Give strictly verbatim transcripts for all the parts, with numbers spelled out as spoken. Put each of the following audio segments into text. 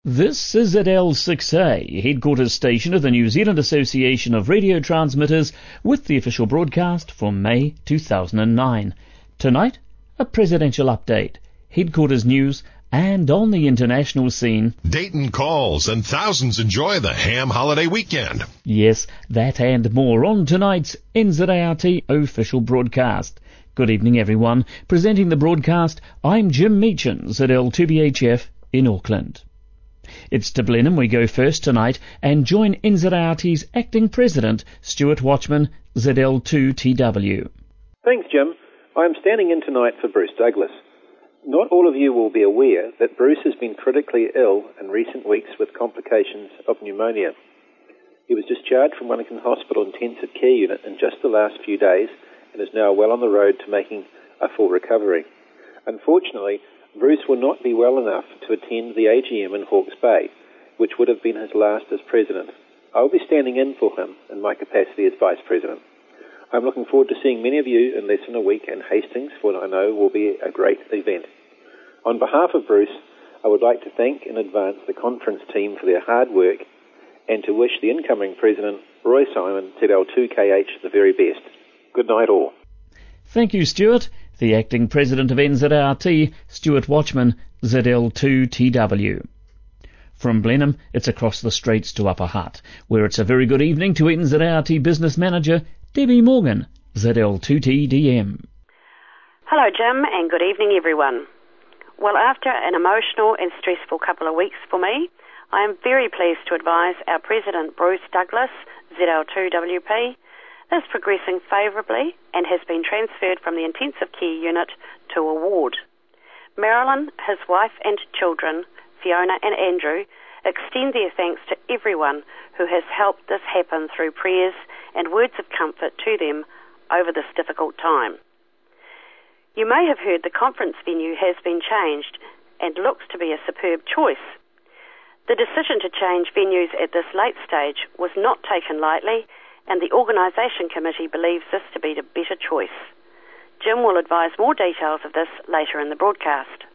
This is at L six A, headquarters station of the New Zealand Association of Radio Transmitters, with the official broadcast for May two thousand nine. Tonight, a presidential update, headquarters news, and on the international scene, Dayton calls and thousands enjoy the Ham holiday weekend. Yes, that and more on tonight's N Z A R T official broadcast. Good evening, everyone. Presenting the broadcast, I'm Jim Meachins at L two B H F in Auckland. It's to Blenheim we go first tonight and join N Z A R T's acting president, Stuart Watchman, Z L two T W. Thanks, Jim. I'm standing in tonight for Bruce Douglas. Not all of you will be aware that Bruce has been critically ill in recent weeks with complications of pneumonia. He was discharged from Wellington Hospital Intensive Care Unit in just the last few days and is now well on the road to making a full recovery. Unfortunately, Bruce will not be well enough to attend the A G M in Hawke's Bay, which would have been his last as president. I will be standing in for him in my capacity as vice president. I'm looking forward to seeing many of you in less than a week in Hastings for what I know will be a great event. On behalf of Bruce, I would like to thank in advance the conference team for their hard work and to wish the incoming president, Roy Simon, Z L two K H, the very best. Good night all. Thank you, Stuart. The acting president of N Z A R T, Stuart Watchman, Z L two T W. From Blenheim, it's across the straits to Upper Hutt, where it's a very good evening to N Z A R T business manager, Debbie Morgan, Z L two T D M. Hello, Jim, and good evening, everyone. Well, after an emotional and stressful couple of weeks for me, I am very pleased to advise our President Bruce Douglas, Z L two W P, is progressing favourably and has been transferred from the intensive care unit to a ward. Marilyn, his wife and children, Fiona and Andrew, extend their thanks to everyone who has helped this happen through prayers and words of comfort to them over this difficult time. You may have heard the conference venue has been changed and looks to be a superb choice. The decision to change venues at this late stage was not taken lightly, and the organisation committee believes this to be the better choice. Jim will advise more details of this later in the broadcast.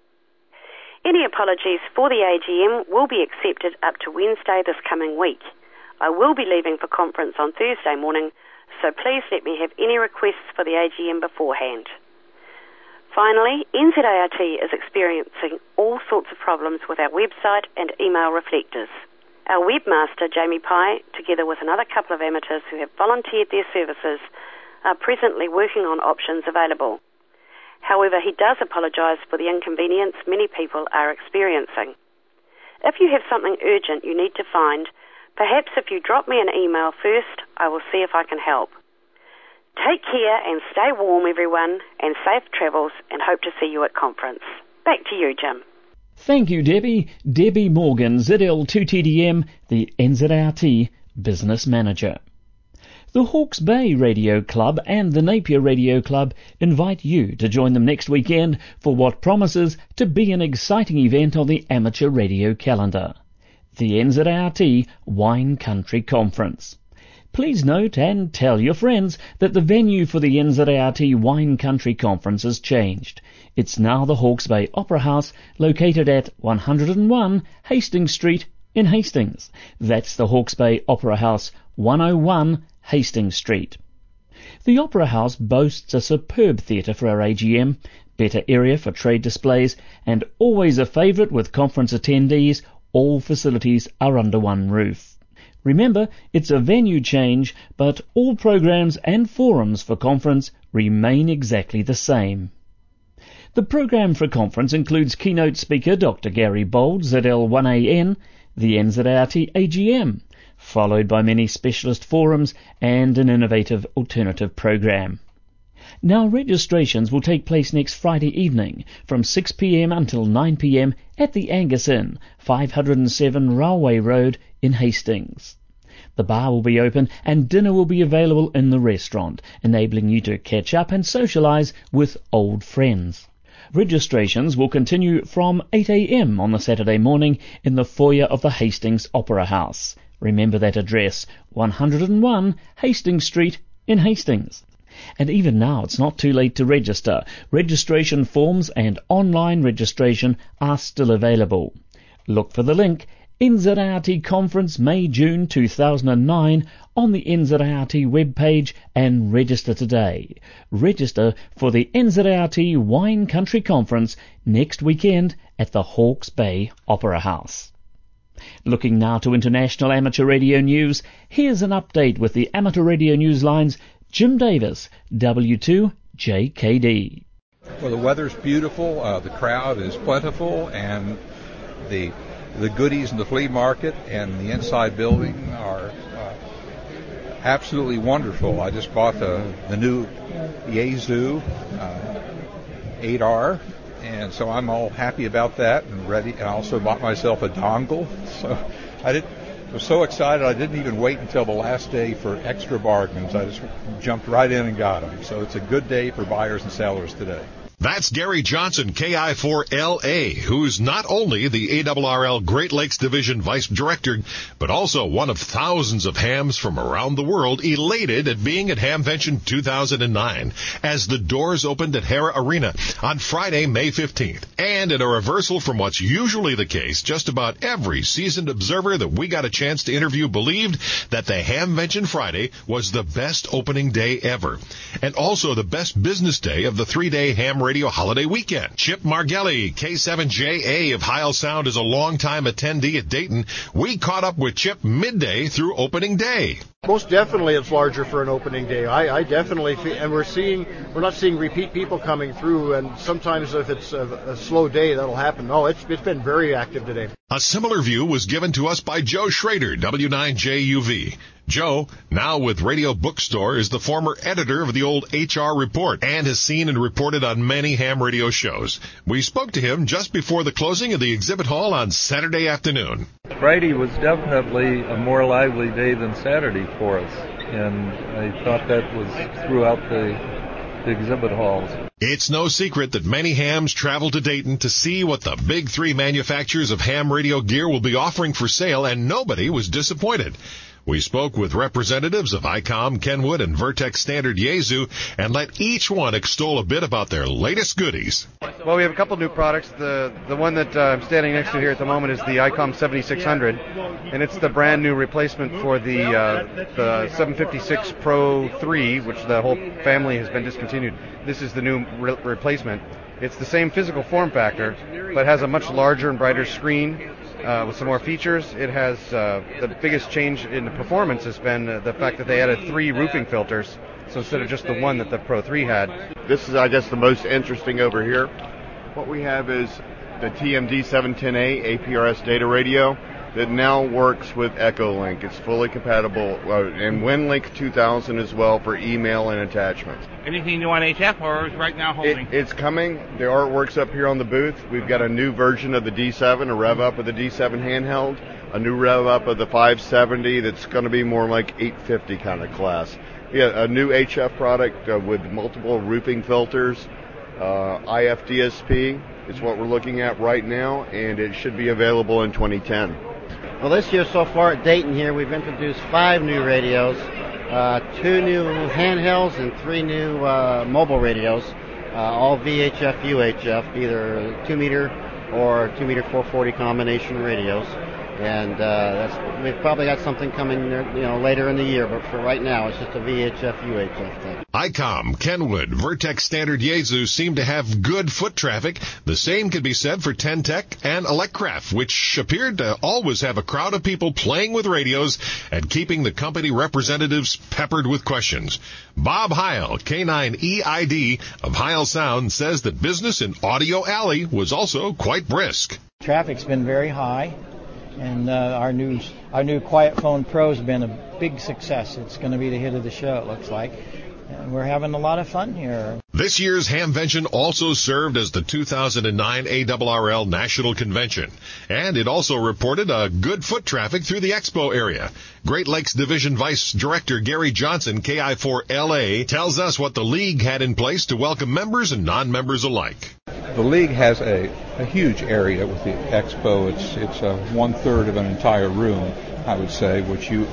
Any apologies for the A G M will be accepted up to Wednesday this coming week. I will be leaving for conference on Thursday morning, so please let me have any requests for the A G M beforehand. Finally, N Z A R T is experiencing all sorts of problems with our website and email reflectors. Our webmaster, Jamie Pye, together with another couple of amateurs who have volunteered their services, are presently working on options available. However, he does apologise for the inconvenience many people are experiencing. If you have something urgent you need to find, perhaps if you drop me an email first, I will see if I can help. Take care and stay warm, everyone, and safe travels, and hope to see you at conference. Back to you, Jim. Thank you, Debbie. Debbie Morgan, Z L two T D M, the N Z A R T business manager. The Hawke's Bay Radio Club and the Napier Radio Club invite you to join them next weekend for what promises to be an exciting event on the amateur radio calendar, the N Z A R T Wine Country Conference. Please note and tell your friends that the venue for the N Z A R T Wine Country Conference has changed. It's now the Hawke's Bay Opera House, located at one hundred and one Hastings Street in Hastings. That's the Hawke's Bay Opera House, one oh one Hastings Street. The Opera House boasts a superb theatre for our A G M, better area for trade displays, and always a favourite with conference attendees. All facilities are under one roof. Remember, it's a venue change, but all programs and forums for conference remain exactly the same. The program for conference includes keynote speaker Doctor Gary Bold, Z L one A N, the N Z A R T A G M, followed by many specialist forums and an innovative alternative program. Now registrations will take place next Friday evening from six p m until nine p m at the Angus Inn, five oh seven Railway Road in Hastings. The bar will be open and dinner will be available in the restaurant, enabling you to catch up and socialise with old friends. Registrations will continue from eight a m on the Saturday morning in the foyer of the Hastings Opera House. Remember that address, one hundred and one Hastings Street in Hastings. And even now it's not too late to register. Registration forms and online registration are still available. Look for the link N Z R T Conference May-June two thousand nine on the N Z R T webpage and register today. Register for the N Z R T Wine Country Conference next weekend at the Hawke's Bay Opera House. Looking now to international amateur radio news, here's an update with the amateur radio news lines. Jim Davis, W two J K D. Well, the weather's beautiful, uh, the crowd is plentiful, and the the goodies in the flea market and the inside building are uh, absolutely wonderful. I just bought the, the new Yaesu uh, eight R, and so I'm all happy about that and ready. And I also bought myself a dongle, so I did, was so excited I didn't even wait until the last day for extra bargains. I just jumped right in and got them. So it's a good day for buyers and sellers today. That's Gary Johnson, K I four L A, who's not only the A R R L Great Lakes Division Vice Director, but also one of thousands of hams from around the world elated at being at Hamvention two thousand nine as the doors opened at Hara Arena on Friday, May fifteenth. And in a reversal from what's usually the case, just about every seasoned observer that we got a chance to interview believed that the Hamvention Friday was the best opening day ever, and also the best business day of the three-day ham radio holiday weekend. Chip Margelli, K seven J A of Heil Sound, is a longtime attendee at Dayton. We caught up with Chip midday through opening day. Most definitely it's larger for an opening day. I, I definitely feel, and we're seeing, we're not seeing repeat people coming through, and sometimes if it's a, a slow day, that'll happen. No, it's it's been very active today. A similar view was given to us by Joe Schrader, W nine J U V. Joe, now with Radio Bookstore, is the former editor of the old H R Report and has seen and reported on many ham radio shows. We spoke to him just before the closing of the exhibit hall on Saturday afternoon. Friday was definitely a more lively day than Saturday for us, and I thought that was throughout the, the exhibit halls. It's no secret that many hams travel to Dayton to see what the big three manufacturers of ham radio gear will be offering for sale, and nobody was disappointed. We spoke with representatives of I COM, Kenwood, and Vertex Standard Yaesu and let each one extol a bit about their latest goodies. Well, we have a couple new products. The the one that uh, I'm standing next to here at the moment is the I COM seventy-six hundred, and it's the brand new replacement for the uh, the seven fifty-six Pro three, which the whole family has been discontinued. This is the new re- replacement. It's the same physical form factor, but has a much larger and brighter screen. Uh, with some more features. It has uh, the biggest change in the performance has been uh, the fact that they added three roofing filters, so instead of just the one that the Pro three had. This is, I guess, the most interesting over here. What we have is the T M D seven ten A A P R S data radio that now works with Echolink. It's fully compatible, uh, and WinLink two thousand as well for email and attachments. Anything new on H F, or is right now holding? It, it's coming. The artwork's up here on the booth. We've got a new version of the D seven, a rev up of the D seven handheld, a new rev up of the five seventy that's going to be more like eight fifty kind of class. Yeah, a new H F product uh, with multiple roofing filters, uh, I F D S P is what we're looking at right now, and it should be available in twenty ten. Well, this year so far at Dayton here, we've introduced five new radios, uh, two new handhelds, and three new uh, mobile radios, uh, all V H F, U H F, either two meter or two meter four forty combination radios. And uh, that's, we've probably got something coming, you know, later in the year, but for right now, it's just a V H F, U H F thing. I COM, Kenwood, Vertex Standard Yaesu seem to have good foot traffic. The same can be said for Ten-Tec and Electcraft, which appeared to always have a crowd of people playing with radios and keeping the company representatives peppered with questions. Bob Heil, K nine E I D of Heil Sound, says that business in Audio Alley was also quite brisk. Traffic's been very high. And uh, our new our new Quiet Phone Pro has been a big success. It's going to be the hit of the show, it looks like. And we're having a lot of fun here. This year's Hamvention also served as the two thousand nine A R R L National Convention. And it also reported a good foot traffic through the expo area. Great Lakes Division Vice Director Gary Johnson, K I four L A, tells us what the league had in place to welcome members and non-members alike. The league has a, a huge area with the expo. It's it's a one-third of an entire room, I would say, which you,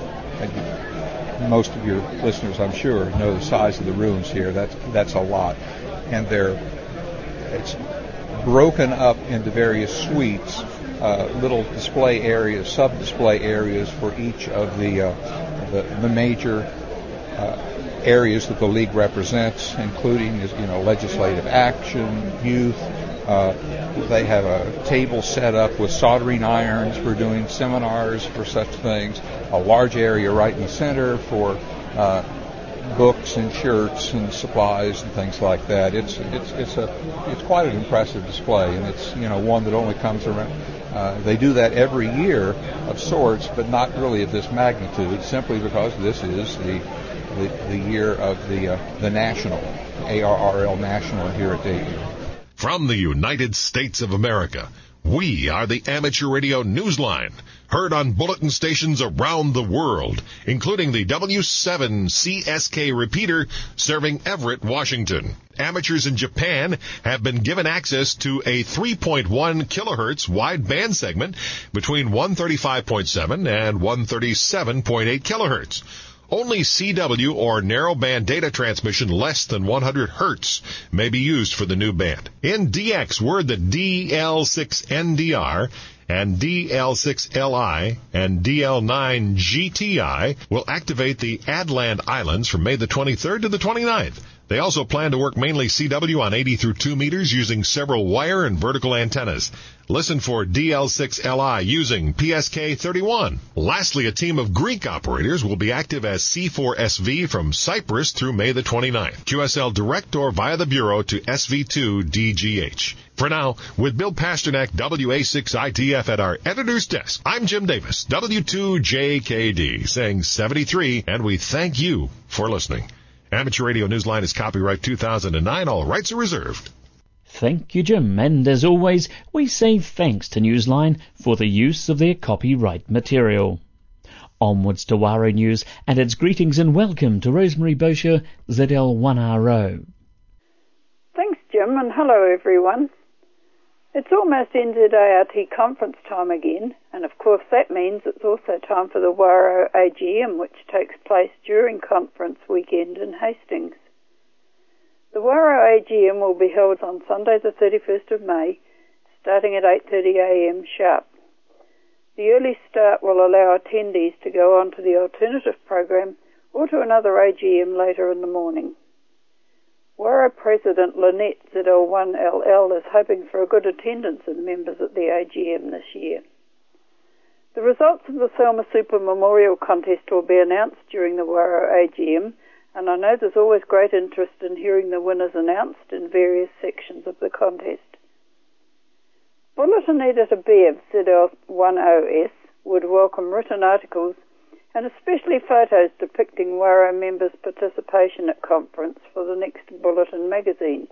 most of your listeners, I'm sure, know the size of the rooms here. That's that's a lot. And they're it's broken up into various suites uh, little display areas, sub-display areas for each of the uh, the, the major uh, areas that the league represents, including you know legislative action, youth. Uh, they have a table set up with soldering irons for doing seminars for such things. A large area right in the center for uh, books and shirts and supplies and things like that. It's it's it's a it's quite an impressive display, and it's you know one that only comes around. Uh, they do that every year of sorts, but not really of this magnitude, simply because this is the the, the year of the uh, the national A R R L national here at Dayton. From the United States of America, we are the Amateur Radio Newsline, heard on bulletin stations around the world, including the W seven C S K repeater serving Everett, Washington. Amateurs in Japan have been given access to a three point one kilohertz wide band segment between one thirty-five point seven and one thirty-seven point eight kilohertz. Only C W or narrowband data transmission less than one hundred hertz may be used for the new band. In D X, word that D L six N D R and D L six L I and D L nine G T I will activate the Adland Islands from May the twenty-third to the twenty-ninth. They also plan to work mainly C W on eighty through two meters using several wire and vertical antennas. Listen for D L six L I using P S K thirty-one. Lastly, a team of Greek operators will be active as C four S V from Cyprus through May the twenty-ninth. Q S L direct or via the Bureau to S V two D G H. For now, with Bill Pasternak, W A six I T F at our editor's desk, I'm Jim Davis, W two J K D, saying seventy-three, and we thank you for listening. Amateur Radio Newsline is copyright two thousand nine. All rights are reserved. Thank you, Jim. And as always, we say thanks to Newsline for the use of their copyright material. Onwards to Waro News and its greetings and welcome to Rosemary Bosher, Z L one R O. Thanks, Jim, and hello, everyone. It's almost N Z A R T conference time again, and of course that means it's also time for the Waro A G M, which takes place during conference weekend in Hastings. The Waro A G M will be held on Sunday the thirty-first of May, starting at eight thirty a m sharp. The early start will allow attendees to go on to the alternative program or to another A G M later in the morning. Waro President Lynette Z L one L L is hoping for a good attendance of members at the A G M this year. The results of the Selma Super Memorial Contest will be announced during the Waro A G M, and I know there's always great interest in hearing the winners announced in various sections of the contest. Bulletin Editor Bev Z L one O S would welcome written articles and especially photos depicting Waro members' participation at conference for the next Bulletin magazine.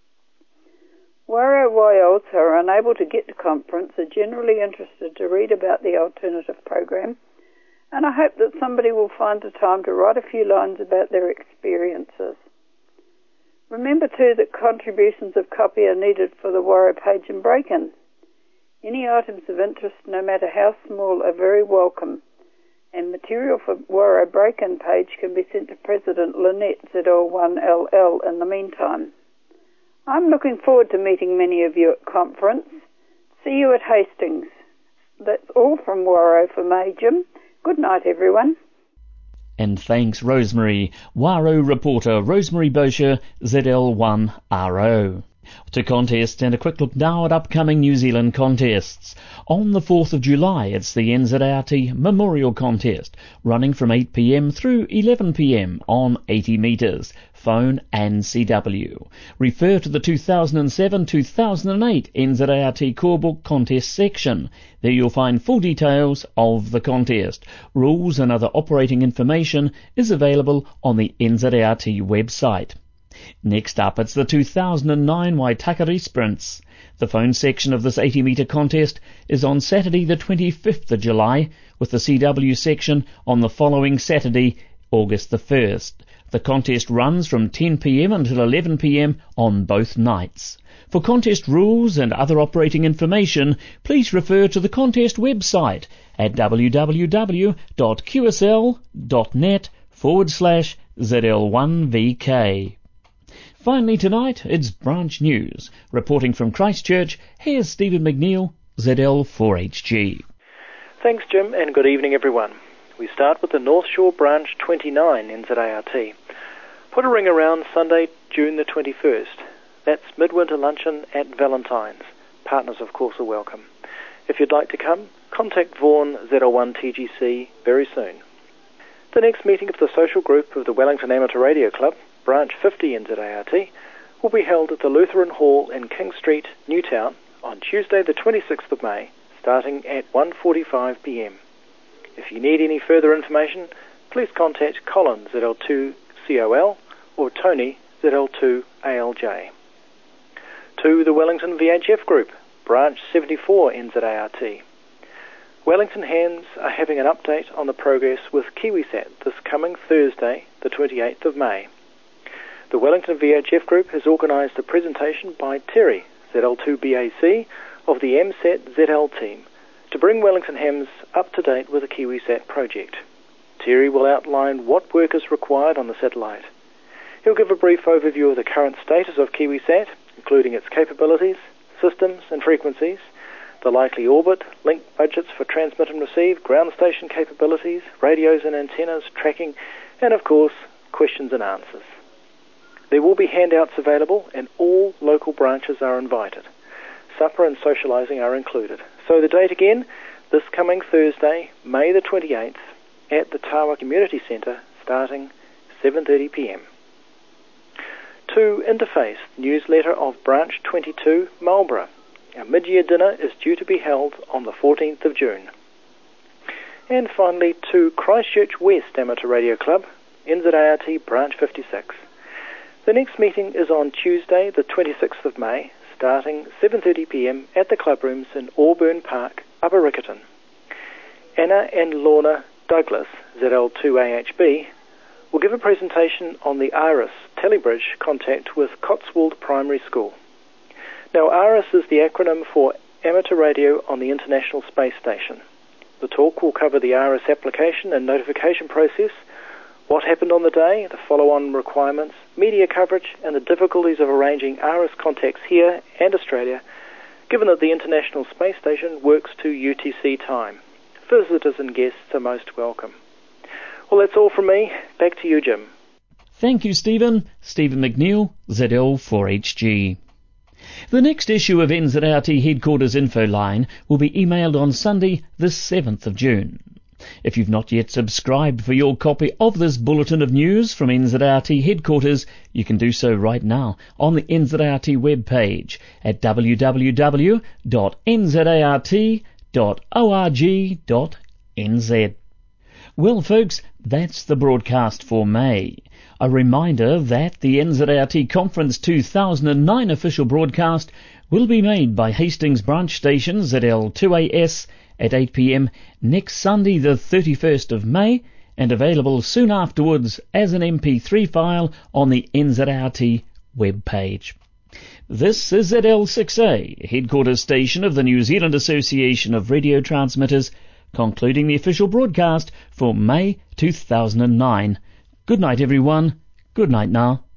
Waro Y Ls who are unable to get to conference are generally interested to read about the alternative program, and I hope that somebody will find the time to write a few lines about their experiences. Remember too that contributions of copy are needed for the Waro page and break-in. Any items of interest, no matter how small, are very welcome, and material for Waro break-in page can be sent to President Lynette Z L one L L in the meantime. I'm looking forward to meeting many of you at conference. See you at Hastings. That's all from Waro for May, Jim. Good night, everyone. And thanks, Rosemary. Waro reporter Rosemary Bosher, Z L one R O. To contests and a quick look now at upcoming New Zealand contests. On the fourth of July, it's the N Z A R T Memorial Contest, running from eight p m through eleven p m on eighty metres, phone and C W. Refer to the two thousand seven to two thousand eight N Z A R T Core Book Contest section. There you'll find full details of the contest. Rules and other operating information is available on the N Z A R T website. Next up, it's the two thousand nine Waitakere Sprints. The phone section of this eighty metre contest is on Saturday the twenty-fifth of July, with the C W section on the following Saturday, August the first. The contest runs from ten p m until eleven p m on both nights. For contest rules and other operating information, please refer to the contest website at www.qsl.net forward slash ZL1VK. Finally tonight, it's Branch News. Reporting from Christchurch, here's Stephen McNeil, Z L four H G. Thanks, Jim, and good evening, everyone. We start with the North Shore Branch twenty-nine N Z A R T. Put a ring around Sunday, June the twenty-first. That's midwinter luncheon at Valentine's. Partners, of course, are welcome. If you'd like to come, contact Vaughan Z L one T G C very soon. The next meeting of the social group of the Wellington Amateur Radio Club, Branch fifty N Z A R T, will be held at the Lutheran Hall in King Street, Newtown, on Tuesday the twenty-sixth of May, starting at one forty-five p m. If you need any further information, please contact Colin Z L two C O L or Tony Z L two A L J. To the Wellington V H F Group, Branch seventy-four N Z A R T. Wellington Hands are having an update on the progress with KiwiSat this coming Thursday, the twenty-eighth of May. The Wellington V H F Group has organised a presentation by Terry, Z L two B A C, of the M SAT Z L team, to bring Wellington Hams up to date with the KiwiSat project. Terry will outline what work is required on the satellite. He'll give a brief overview of the current status of KiwiSat, including its capabilities, systems and frequencies, the likely orbit, link budgets for transmit and receive, ground station capabilities, radios and antennas, tracking, and of course, questions and answers. There will be handouts available and all local branches are invited. Supper and socialising are included. So the date again, this coming Thursday, May the twenty-eighth, at the Tawa Community Centre, starting seven thirty p m. To Interface, newsletter of Branch twenty-two, Marlborough. Our mid-year dinner is due to be held on the fourteenth of June. And finally, to Christchurch West Amateur Radio Club, N Z A R T Branch fifty-six. The next meeting is on Tuesday, the twenty-sixth of May, starting seven thirty p m at the club rooms in Auburn Park, Upper Riccarton. Anna and Lorna Douglas, Z L two A H B, will give a presentation on the ARIS Telebridge contact with Cotswold Primary School. Now, ARIS is the acronym for Amateur Radio on the International Space Station. The talk will cover the ARIS application and notification process, what happened on the day, the follow-on requirements, media coverage, and the difficulties of arranging ARIS contacts here and Australia, given that the International Space Station works to U T C time. Visitors and guests are most welcome. Well, that's all from me. Back to you, Jim. Thank you, Stephen. Stephen McNeil, Z L four H G. The next issue of N Z A R T Headquarters Info Line will be emailed on Sunday, the seventh of June. If you've not yet subscribed for your copy of this bulletin of news from N Z A R T Headquarters, you can do so right now on the N Z A R T webpage at w w w dot n z a r t dot org dot n z. Well, folks, that's the broadcast for May. A reminder that the N Z A R T Conference two thousand nine official broadcast will be made by Hastings Branch Station Z L two A S at eight p m next Sunday the thirty-first of May, and available soon afterwards as an M P three file on the N Z A R T webpage. This is Z L six A, headquarters station of the New Zealand Association of Radio Transmitters, concluding the official broadcast for May two thousand nine. Good night, everyone. Good night now.